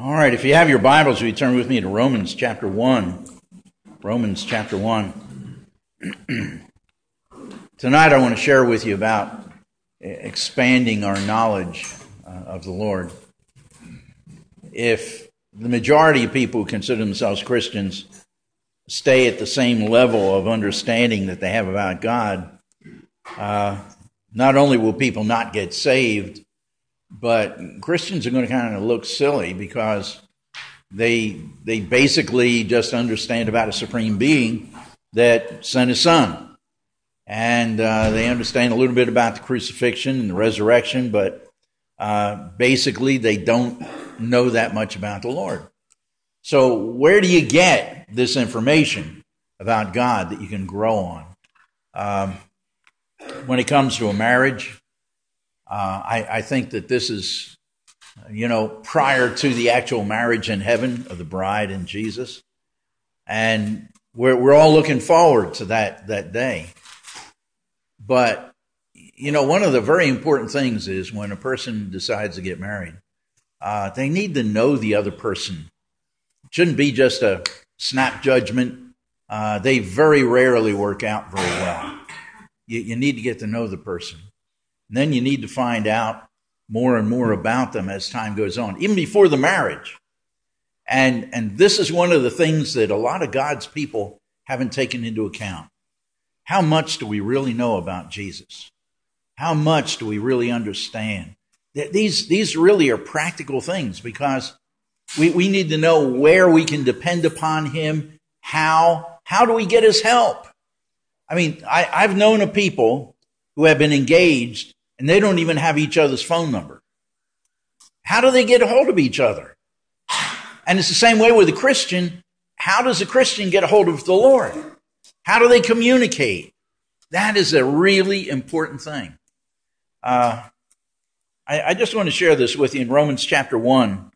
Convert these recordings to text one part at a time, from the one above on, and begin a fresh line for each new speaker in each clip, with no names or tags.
All right, if you have your Bibles, will you turn with me to Romans chapter 1. Romans chapter 1. Tonight I want to share with you about expanding our knowledge of the Lord. If the majority of people who consider themselves Christians stay at the same level of understanding that they have about God, not only will people not get saved, but Christians are going to kind of look silly because they basically just understand about a supreme being that sent his son. And they understand a little bit about the crucifixion and the resurrection, but basically they don't know that much about the Lord. So where do you get this information about God that you can grow on? When it comes to a marriage, I think that this is, prior to the actual marriage in heaven of the bride and Jesus. And we're all looking forward to that day. But, one of the very important things is when a person decides to get married, they need to know the other person. It shouldn't be just a snap judgment. They very rarely work out very well. You need to get to know the person. And then you need to find out more and more about them as time goes on, even before the marriage. And this is one of the things that a lot of God's people haven't taken into account. How much do we really know about Jesus? How much do we really understand? These really are practical things because we need to know where we can depend upon him. How do we get his help? I mean, I've known of people who have been engaged and they don't even have each other's phone number. How do they get a hold of each other? And it's the same way with a Christian. How does a Christian get a hold of the Lord? How do they communicate? That is a really important thing. I just want to share this with you in Romans chapter 1.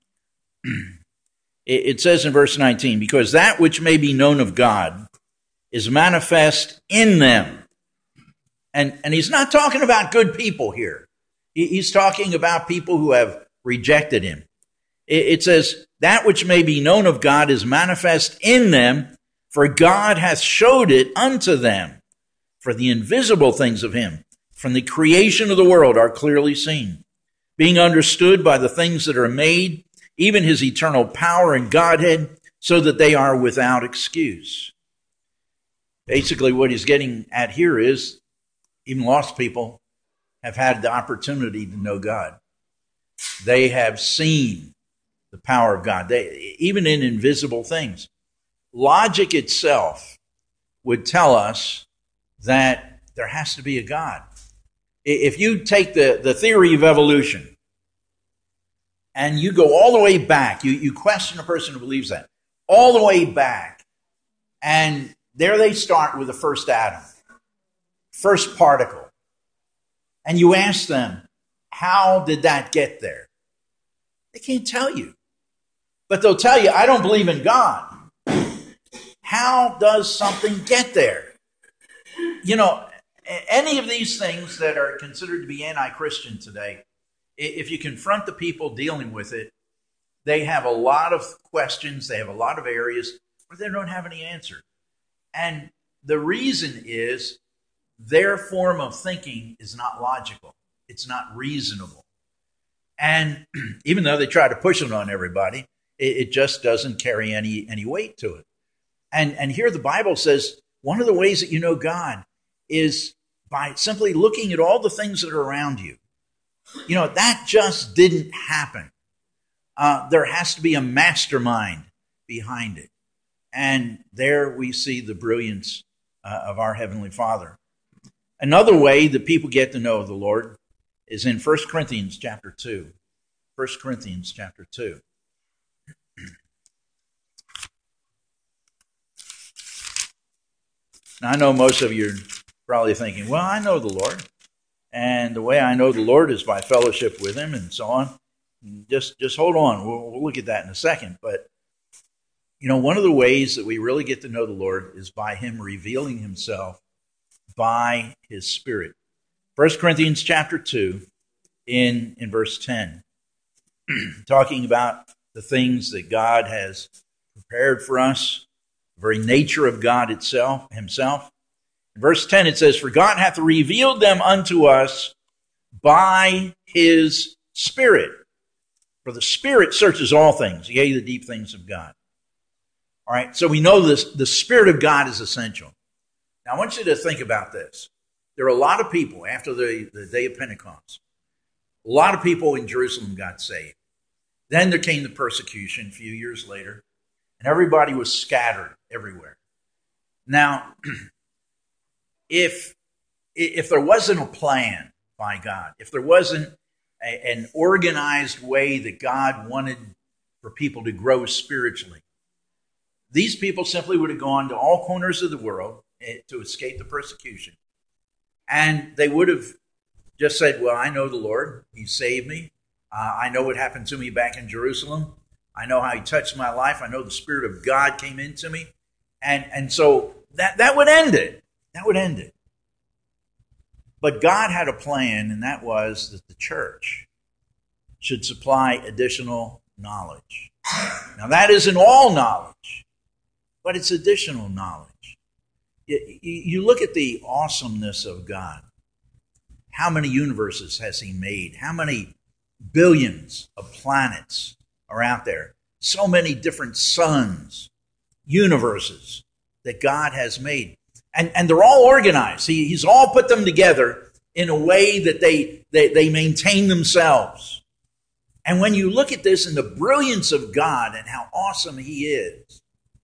It says in verse 19, because that which may be known of God is manifest in them. And he's not talking about good people here. He's talking about people who have rejected him. It says, that which may be known of God is manifest in them, for God hath showed it unto them. For the invisible things of him, from the creation of the world, are clearly seen, being understood by the things that are made, even his eternal power and Godhead, so that they are without excuse. Basically, what he's getting at here is, even lost people have had the opportunity to know God. They have seen the power of God, even in invisible things. Logic itself would tell us that there has to be a God. If you take the theory of evolution and you go all the way back, you question a person who believes that, all the way back, and there they start with the first atom, first particle. And you ask them, how did that get there? They can't tell you. But they'll tell you, I don't believe in God. How does something get there? Any of these things that are considered to be anti-Christian today, if you confront the people dealing with it, they have a lot of questions, they have a lot of areas where they don't have any answer. And the reason is their form of thinking is not logical. It's not reasonable. And even though they try to push it on everybody, it just doesn't carry any weight to it. And here the Bible says one of the ways that you know God is by simply looking at all the things that are around you. That just didn't happen. There has to be a mastermind behind it. And there we see the brilliance of our Heavenly Father. Another way that people get to know the Lord is in 1 Corinthians chapter 2. 1 Corinthians chapter 2. Now, I know most of you are probably thinking, well, I know the Lord. And the way I know the Lord is by fellowship with him and so on. Just hold on. We'll look at that in a second. But, one of the ways that we really get to know the Lord is by him revealing himself by his Spirit. 1 Corinthians chapter 2 in verse 10, talking about the things that God has prepared for us, the very nature of God himself. In verse 10 it says, "For God hath revealed them unto us by his Spirit. For the Spirit searches all things, yea, the deep things of God." All right, so we know this. The Spirit of God is essential. Now I want you to think about this. There are a lot of people after the day of Pentecost. A lot of people in Jerusalem got saved. Then there came the persecution a few years later, and everybody was scattered everywhere. Now, if there wasn't a plan by God, if there wasn't an organized way that God wanted for people to grow spiritually, these people simply would have gone to all corners of the world to escape the persecution. And they would have just said, well, I know the Lord. He saved me. I know what happened to me back in Jerusalem. I know how he touched my life. I know the Spirit of God came into me. And so that would end it. That would end it. But God had a plan, and that was that the church should supply additional knowledge. Now, that isn't all knowledge, but it's additional knowledge. You look at the awesomeness of God. How many universes has he made? How many billions of planets are out there? So many different suns, universes that God has made. And they're all organized. He's all put them together in a way that they maintain themselves. And when you look at this and the brilliance of God and how awesome he is,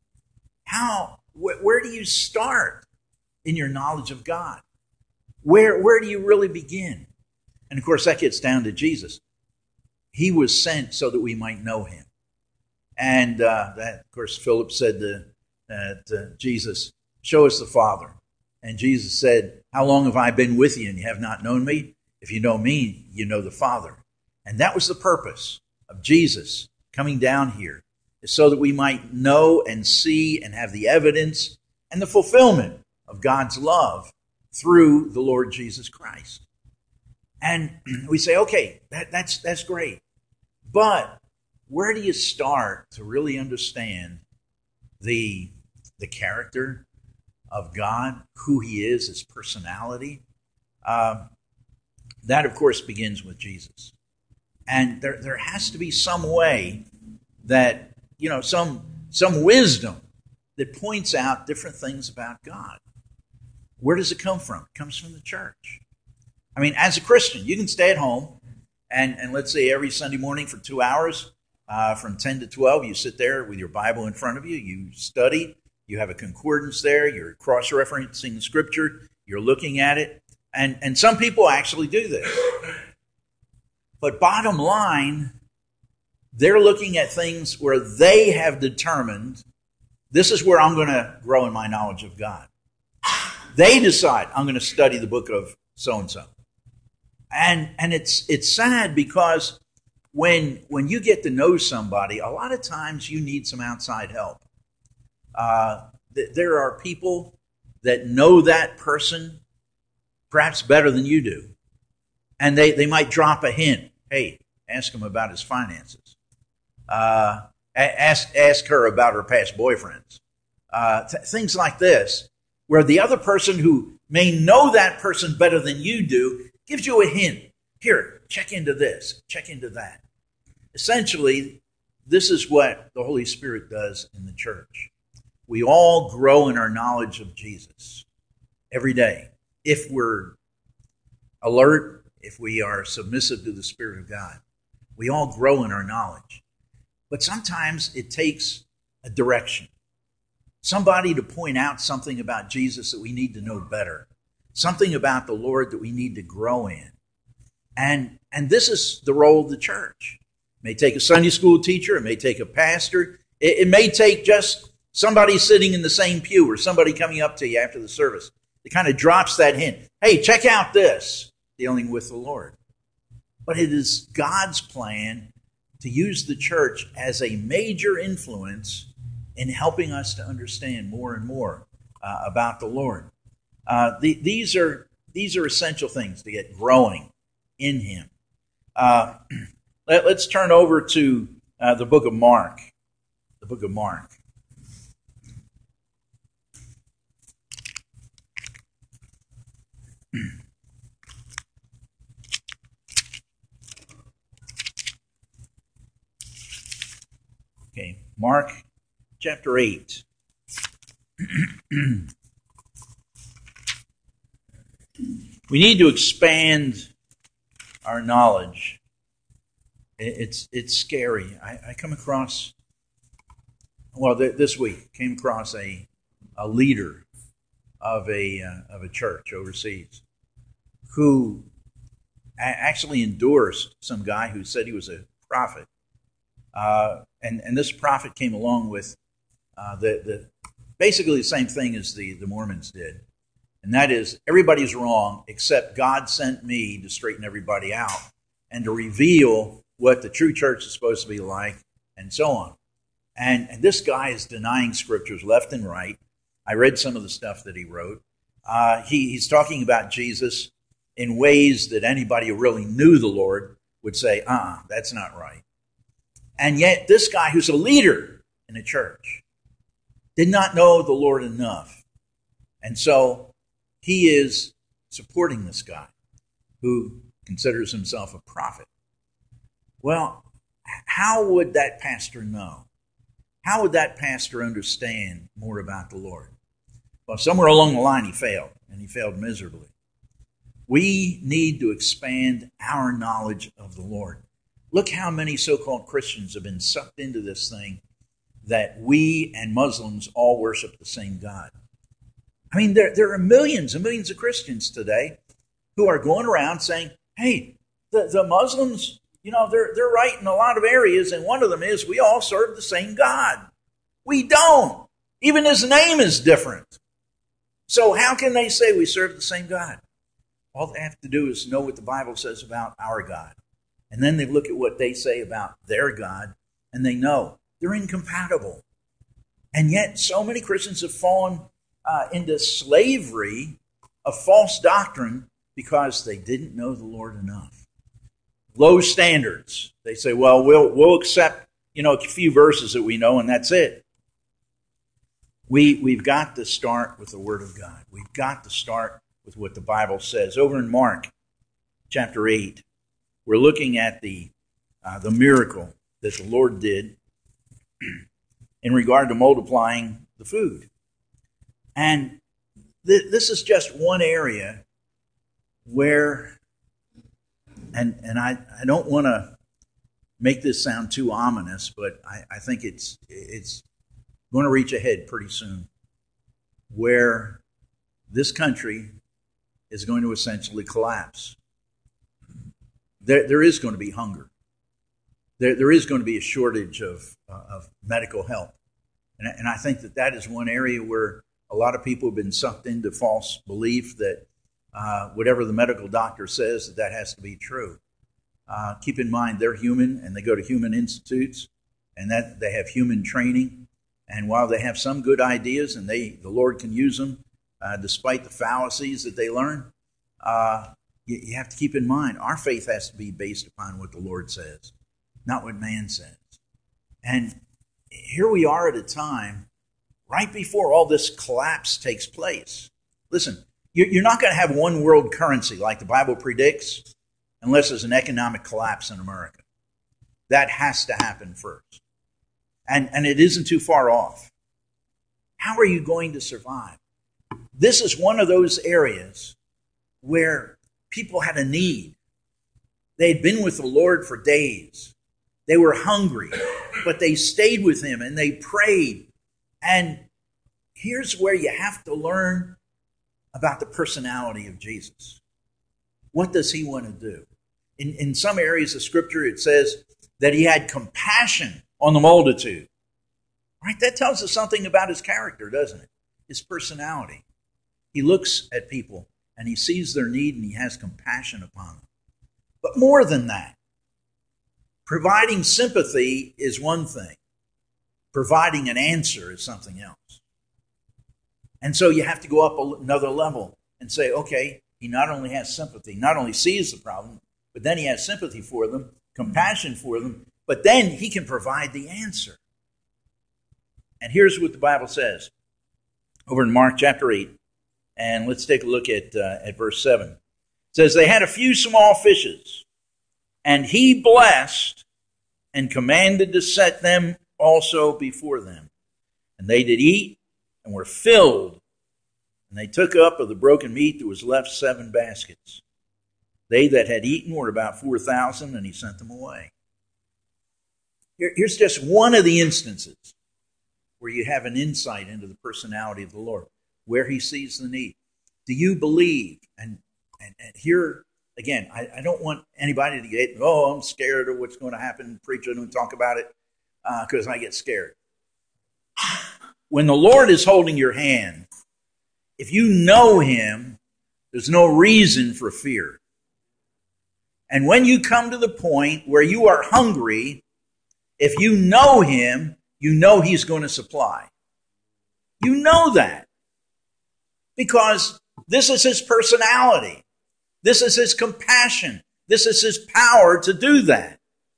where do you start in your knowledge of God? Where do you really begin? And of course, that gets down to Jesus. He was sent so that we might know him. And that, of course, Philip said to Jesus, "Show us the Father." And Jesus said, "How long have I been with you and you have not known me? If you know me, you know the Father." And that was the purpose of Jesus coming down here, is so that we might know and see and have the evidence and the fulfillment of God's love through the Lord Jesus Christ. And we say, okay, that's great. But where do you start to really understand the character of God, who he is, his personality? That, of course, begins with Jesus. And there has to be some way that, some wisdom that points out different things about God. Where does it come from? It comes from the church. I mean, as a Christian, you can stay at home and let's say every Sunday morning for 2 hours, from 10 to 12, you sit there with your Bible in front of you, you study, you have a concordance there, you're cross-referencing the Scripture, you're looking at it, and some people actually do this. But bottom line, they're looking at things where they have determined, this is where I'm going to grow in my knowledge of God. They decide, I'm going to study the book of so-and-so. And it's sad because when you get to know somebody, a lot of times you need some outside help. There are people that know that person perhaps better than you do. And they might drop a hint. Hey, ask him about his finances. Ask her about her past boyfriends. Things like this, where the other person who may know that person better than you do gives you a hint. Here, check into this, check into that. Essentially, this is what the Holy Spirit does in the church. We all grow in our knowledge of Jesus every day. If we're alert, if we are submissive to the Spirit of God, we all grow in our knowledge. But sometimes it takes a direction. Somebody to point out something about Jesus that we need to know better. Something about the Lord that we need to grow in. And this is the role of the church. It may take a Sunday school teacher. It may take a pastor. It may take just somebody sitting in the same pew or somebody coming up to you after the service. It kind of drops that hint. Hey, check out this, dealing with the Lord. But it is God's plan to use the church as a major influence in helping us to understand more and more about the Lord. These are essential things to get growing in him. Let's turn over to The book of Mark. The book of Mark. Okay, Mark chapter 8. We need to expand our knowledge. It's scary. I come across, this week came across a leader of a church overseas who actually endorsed some guy who said he was a prophet, and this prophet came along with basically the same thing as the Mormons did. And that is, everybody's wrong except God sent me to straighten everybody out and to reveal what the true church is supposed to be like, and so on. And this guy is denying scriptures left and right. I read some of the stuff that he wrote. He's talking about Jesus in ways that anybody who really knew the Lord would say, that's not right. And yet this guy who's a leader in a church did not know the Lord enough. And so he is supporting this guy who considers himself a prophet. Well, how would that pastor know? How would that pastor understand more about the Lord? Well, somewhere along the line he failed, and he failed miserably. We need to expand our knowledge of the Lord. Look how many so-called Christians have been sucked into this thing that we and Muslims all worship the same God. I mean, there are millions and millions of Christians today who are going around saying, hey, the Muslims, they're right in a lot of areas, and one of them is we all serve the same God. We don't. Even his name is different. So how can they say we serve the same God? All they have to do is know what the Bible says about our God. And then they look at what they say about their God, and they know they're incompatible. And yet so many Christians have fallen into slavery of false doctrine because they didn't know the Lord enough. Low standards. They say, well, we'll accept, a few verses that we know, and that's it. We've got to start with the Word of God. We've got to start with what the Bible says. Over in Mark chapter 8, we're looking at the miracle that the Lord did in regard to multiplying the food. And this is just one area where, and I don't want to make this sound too ominous, but I think it's going to reach a head pretty soon, where this country is going to essentially collapse. There is going to be hunger. There is going to be a shortage of medical help. And I think that is one area where a lot of people have been sucked into false belief that whatever the medical doctor says, that has to be true. Keep in mind, they're human, and they go to human institutes, and that they have human training. And while they have some good ideas, and the Lord can use them, despite the fallacies that they learn, you have to keep in mind, our faith has to be based upon what the Lord says, not what man says. And here we are at a time right before all this collapse takes place. Listen, you're not going to have one world currency like the Bible predicts unless there's an economic collapse in America. That has to happen first. And it isn't too far off. How are you going to survive? This is one of those areas where people had a need. They had been with the Lord for days. They were hungry, but they stayed with him and they prayed. And here's where you have to learn about the personality of Jesus. What does he want to do? In some areas of Scripture, it says that he had compassion on the multitude. Right? That tells us something about his character, doesn't it? His personality. He looks at people and he sees their need and he has compassion upon them. But more than that, providing sympathy is one thing. Providing an answer is something else. And so you have to go up another level and say, okay, he not only has sympathy, not only sees the problem, but then he has sympathy for them, compassion for them, But then he can provide the answer. And here's what the Bible says over in Mark chapter 8. And let's take a look at verse 7. It says, they had a few small fishes, and he blessed and commanded to set them also before them. And they did eat and were filled. And they took up of the broken meat that was left 7 baskets. They that had eaten were about 4,000, and he sent them away. Here's just one of the instances where you have an insight into the personality of the Lord, where he sees the need. Do you believe? And here, again, I don't want anybody to get, I'm scared of what's going to happen. Preacher, don't talk about it because I get scared. When the Lord is holding your hand, if you know him, there's no reason for fear. And when you come to the point where you are hungry, if you know him, you know he's going to supply. You know that. Because this is his personality. This is his compassion. This is his power to do that.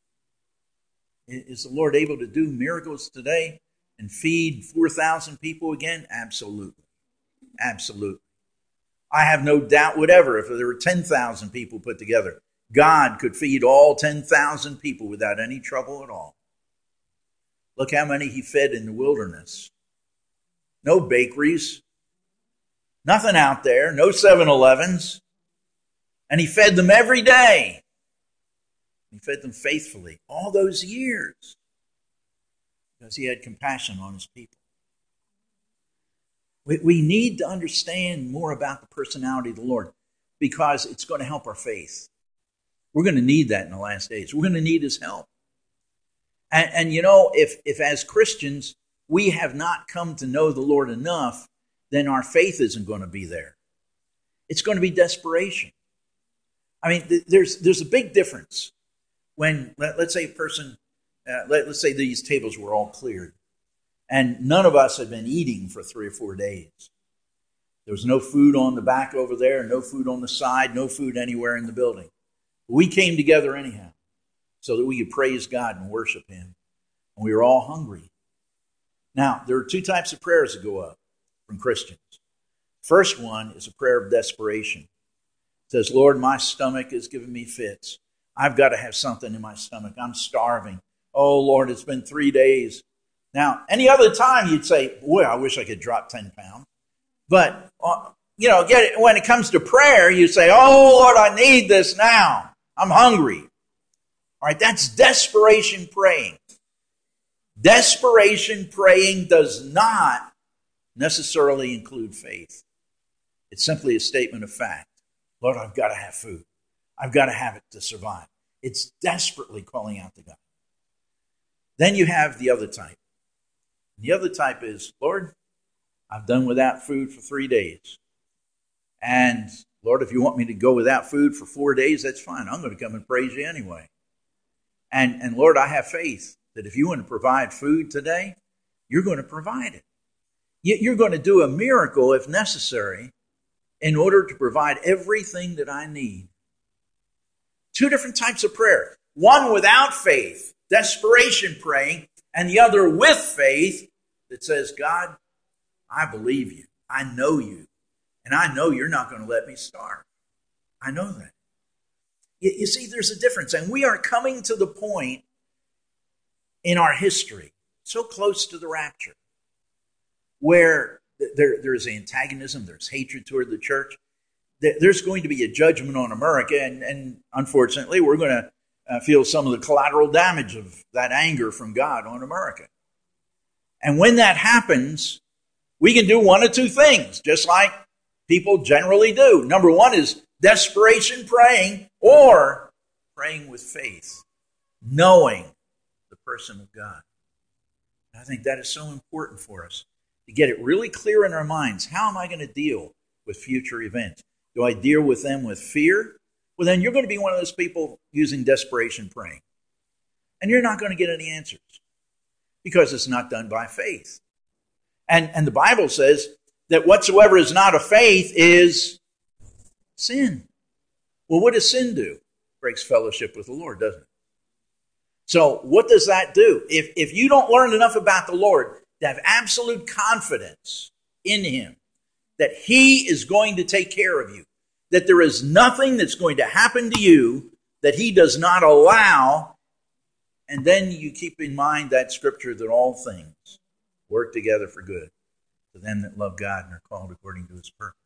Is the Lord able to do miracles today and feed 4,000 people again? Absolutely. Absolutely. I have no doubt whatever, if there were 10,000 people put together, God could feed all 10,000 people without any trouble at all. Look how many he fed in the wilderness. No bakeries. Nothing out there. No 7-Elevens. And he fed them every day. He fed them faithfully all those years because he had compassion on his people. We need to understand more about the personality of the Lord because it's going to help our faith. We're going to need that in the last days. We're going to need his help. And you know, if as Christians we have not come to know the Lord enough, then our faith isn't going to be there. It's going to be desperation. I mean, there's a big difference when, let's say a person, let's say these tables were all cleared, and none of us had been eating for 3 or 4 days. There was no food on the back over there, no food on the side, no food anywhere in the building. We came together anyhow so that we could praise God and worship him. And we were all hungry. Now, there are 2 types of prayers that go up from Christians. First one is a prayer of desperation. It says, Lord, my stomach is giving me fits. I've got to have something in my stomach. I'm starving. Oh, Lord, it's been 3 days. Now, any other time you'd say, boy, I wish I could drop 10 pounds. But, when it comes to prayer, you say, oh, Lord, I need this now. I'm hungry. All right, that's desperation praying. Desperation praying does not necessarily include faith. It's simply a statement of fact. Lord, I've got to have food. I've got to have it to survive. It's desperately calling out to God. Then you have the other type. The other type is, Lord, I've done without food for 3 days. And Lord, if you want me to go without food for 4 days, that's fine. I'm going to come and praise you anyway. And Lord, I have faith that if you want to provide food today, you're going to provide it. You're going to do a miracle if necessary in order to provide everything that I need. 2 different types of prayer. One without faith, desperation praying, and the other with faith that says, God, I believe you. I know you. And I know you're not going to let me starve. I know that. You see, there's a difference. And we are coming to the point in our history, so close to the rapture, where there's antagonism, there's hatred toward the church. There's going to be a judgment on America, and unfortunately, we're going to feel some of the collateral damage of that anger from God on America. And when that happens, we can do one of 2 things, just like people generally do. Number 1 is desperation praying, or praying with faith, knowing the person of God. I think that is so important for us to get it really clear in our minds. How am I going to deal with future events? Do I deal with them with fear? Well, then you're going to be one of those people using desperation praying. And you're not going to get any answers because it's not done by faith. And the Bible says that whatsoever is not of faith is sin. Well, what does sin do? It breaks fellowship with the Lord, doesn't it? So what does that do? If you don't learn enough about the Lord to have absolute confidence in him, that he is going to take care of you, that there is nothing that's going to happen to you that he does not allow, and then you keep in mind that scripture that all things work together for good to them that love God and are called according to his purpose.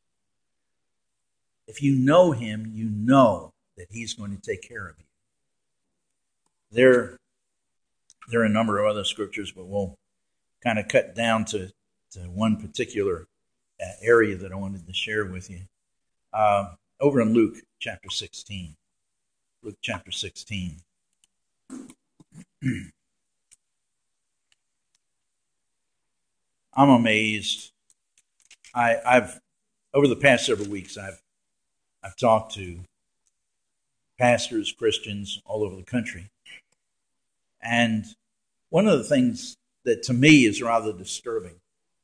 If you know him, you know that he's going to take care of you. There are a number of other scriptures, but we'll kind of cut down to one particular area that I wanted to share with you. Over in Luke chapter 16. Luke chapter 16. I'm amazed. I've over the past several weeks, I've talked to pastors, Christians all over the country. And one of the things that to me is rather disturbing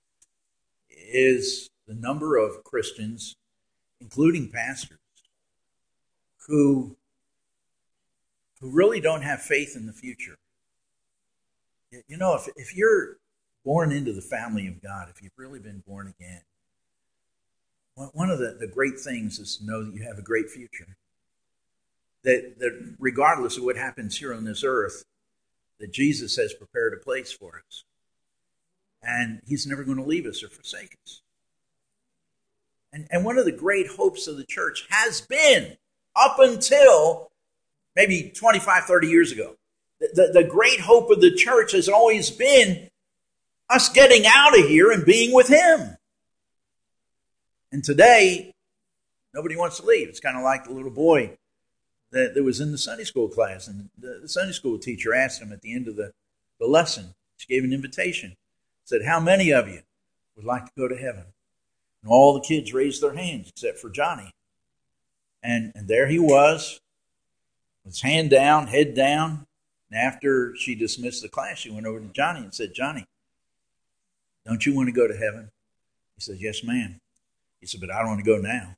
is the number of Christians, including pastors, who really don't have faith in the future. You know, if you're born into the family of God, if you've really been born again, one of the great things is to know that you have a great future. That regardless of what happens here on this earth, that Jesus has prepared a place for us. And he's never going to leave us or forsake us. And one of the great hopes of the church has been, up until maybe 25, 30 years ago, the great hope of the church has always been us getting out of here and being with him. And today, nobody wants to leave. It's kind of like the little boy that was in the Sunday school class, and the Sunday school teacher asked him at the end of the lesson, she gave an invitation, said, how many of you would like to go to heaven? And all the kids raised their hands except for Johnny. And there he was, with his hand down, head down. And after she dismissed the class, she went over to Johnny and said, Johnny, don't you want to go to heaven? He said, yes, ma'am. He said, but I don't want to go now.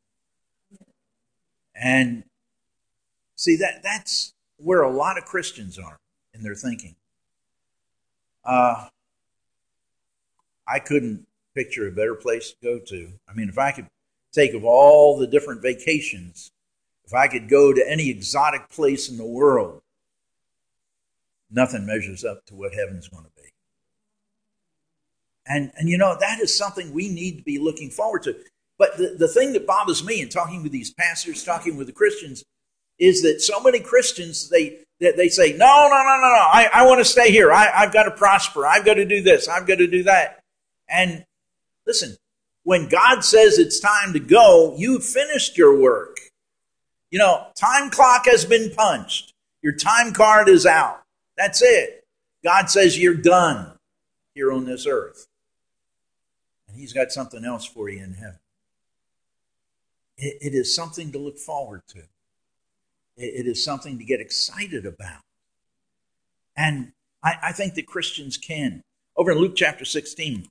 And see, that's where a lot of Christians are in their thinking. I couldn't picture a better place to go to. I mean, if I could take of all the different vacations, if I could go to any exotic place in the world, nothing measures up to what heaven's going to be. And you know, that is something we need to be looking forward to. But the thing that bothers me in talking with these pastors, talking with the Christians, is that so many Christians, they say, no, I want to stay here. I've got to prosper. I've got to do this. I've got to do that. And listen, when God says it's time to go, you've finished your work. You know, time clock has been punched. Your time card is out. That's it. God says you're done here on this earth. And he's got something else for you in heaven. It is something to look forward to. It is something to get excited about. And I think that Christians can. Over in Luke chapter 16,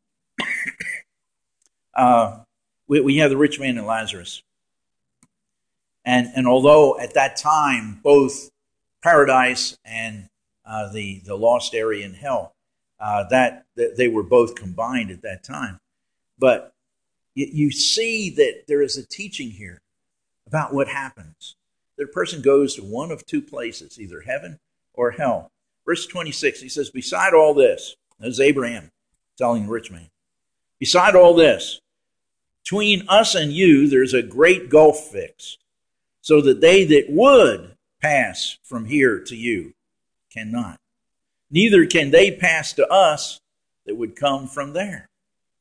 we have the rich man and Lazarus. And although at that time, both paradise and the lost area in hell, that they were both combined at that time. But you see that there is a teaching here about what happens. That a person goes to one of two places, either heaven or hell. Verse 26, he says, beside all this, this is Abraham telling the rich man, beside all this, between us and you, there's a great gulf fixed, so that they that would pass from here to you cannot. Neither can they pass to us that would come from there.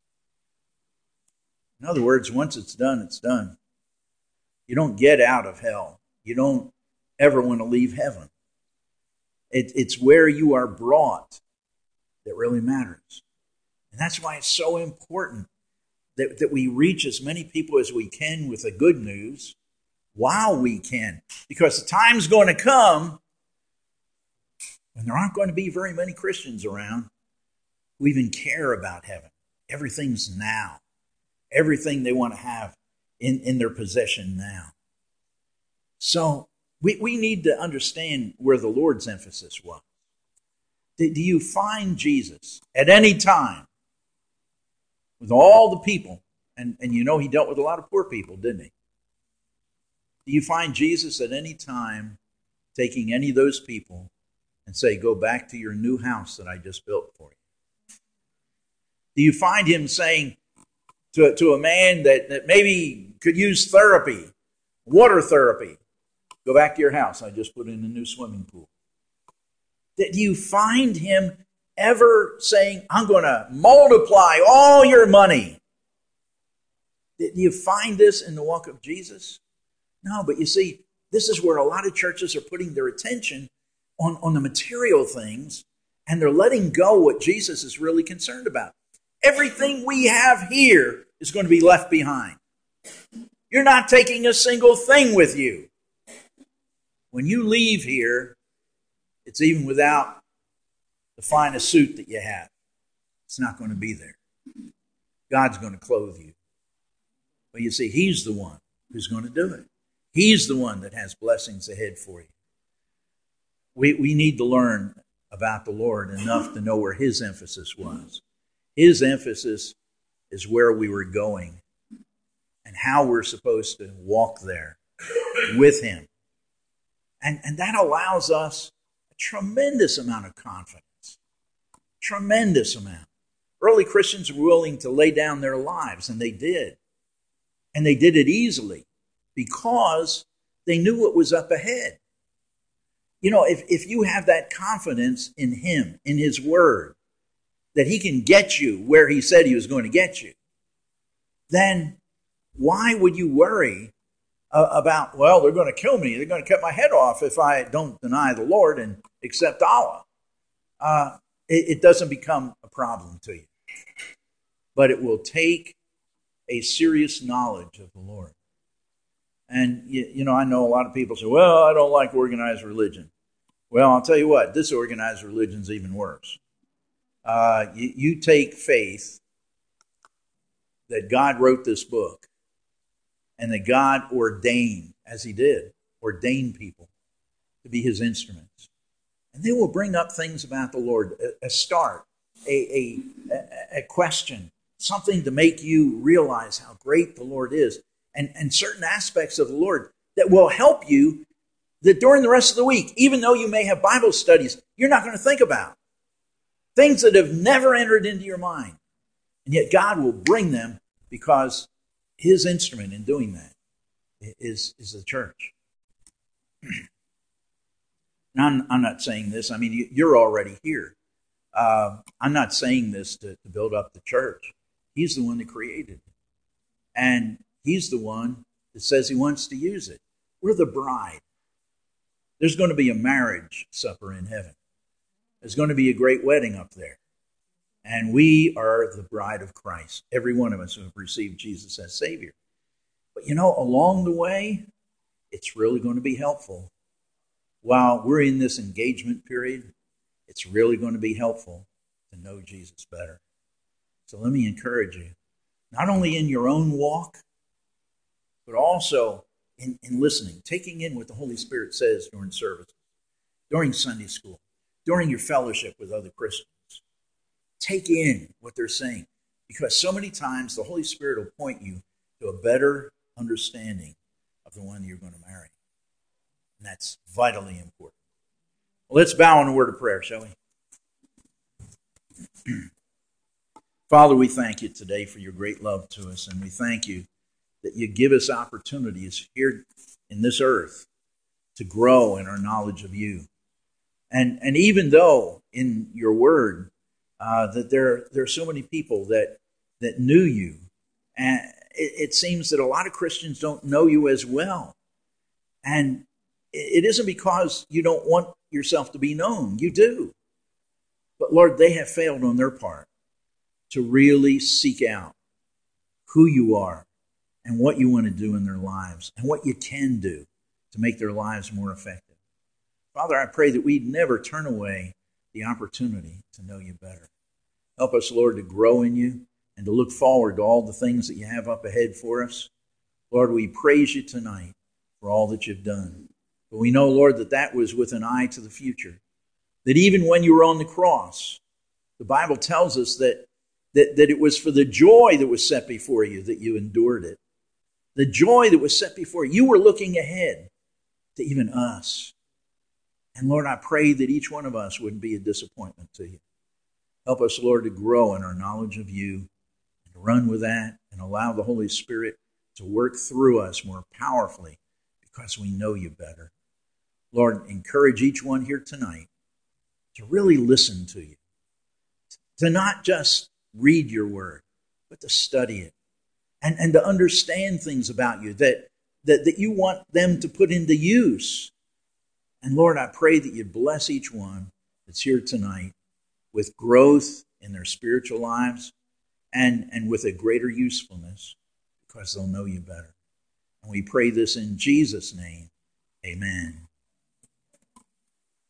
In other words, once it's done, it's done. You don't get out of hell. You don't ever want to leave heaven. It's where you are brought that really matters. And that's why it's so important that we reach as many people as we can with the good news while we can. Because the time's going to come when there aren't going to be very many Christians around who even care about heaven. Everything's now. Everything they want to have in their possession now. So We need to understand where the Lord's emphasis was. Do you find Jesus at any time with all the people, and you know he dealt with a lot of poor people, didn't he? Do you find Jesus at any time taking any of those people and say, go back to your new house that I just built for you? Do you find him saying to a man that maybe could use therapy, water therapy, go back to your house, I just put in a new swimming pool? Do you find him ever saying, I'm going to multiply all your money? Do you find this in the walk of Jesus? No, but you see, this is where a lot of churches are putting their attention on the material things, and they're letting go what Jesus is really concerned about. Everything we have here is going to be left behind. You're not taking a single thing with you. When you leave here, it's even without the finest suit that you have. It's not going to be there. God's going to clothe you. But you see, he's the one who's going to do it. He's the one that has blessings ahead for you. We need to learn about the Lord enough to know where his emphasis was. His emphasis is where we were going and how we're supposed to walk there with him. And that allows us a tremendous amount of confidence. Tremendous amount. Early Christians were willing to lay down their lives, and they did. And they did it easily because they knew what was up ahead. You know, if you have that confidence in him, in his word, that he can get you where he said he was going to get you, then why would you worry about, well, they're going to kill me, they're going to cut my head off if I don't deny the Lord and accept Allah? It doesn't become a problem to you. But it will take a serious knowledge of the Lord. And, you know, I know a lot of people say, well, I don't like organized religion. Well, I'll tell you what, this organized religion's even worse. You take faith that God wrote this book and that God ordained, as he did, ordained people to be his instruments. And they will bring up things about the Lord, a start, a question, something to make you realize how great the Lord is, and certain aspects of the Lord that will help you that during the rest of the week, even though you may have Bible studies, you're not going to think about. Things that have never entered into your mind. And yet God will bring them because his instrument in doing that is the church. And I'm not saying this. I mean, you're already here. I'm not saying this to build up the church. He's the one that created it. And he's the one that says he wants to use it. We're the bride. There's going to be a marriage supper in heaven. There's going to be a great wedding up there. And we are the bride of Christ. Every one of us who have received Jesus as Savior. But you know, along the way, it's really going to be helpful. While we're in this engagement period, it's really going to be helpful to know Jesus better. So let me encourage you, not only in your own walk, but also in listening, taking in what the Holy Spirit says during services, during Sunday school, during your fellowship with other Christians. Take in what they're saying, because so many times the Holy Spirit will point you to a better understanding of the one you're going to marry. And that's vitally important. Well, let's bow in a word of prayer, shall we? Father, we thank you today for your great love to us, and we thank you that you give us opportunities here in this earth to grow in our knowledge of you. And even though in your word that there are so many people that knew you, and it seems that a lot of Christians don't know you as well. And it isn't because you don't want yourself to be known. You do. But Lord, they have failed on their part to really seek out who you are and what you want to do in their lives and what you can do to make their lives more effective. Father, I pray that we'd never turn away the opportunity to know you better. Help us, Lord, to grow in you and to look forward to all the things that you have up ahead for us. Lord, we praise you tonight for all that you've done. But we know, Lord, that that was with an eye to the future. That even when you were on the cross, the Bible tells us that it was for the joy that was set before you that you endured it. The joy that was set before you. You were looking ahead to even us. And Lord, I pray that each one of us wouldn't be a disappointment to you. Help us, Lord, to grow in our knowledge of you, and to run with that, and allow the Holy Spirit to work through us more powerfully because we know you better. Lord, encourage each one here tonight to really listen to you, to not just read your word, but to study it, and to understand things about you that you want them to put into use. And Lord, I pray that you'd bless each one that's here tonight with growth in their spiritual lives and with a greater usefulness because they'll know you better. And we pray this in Jesus' name. Amen.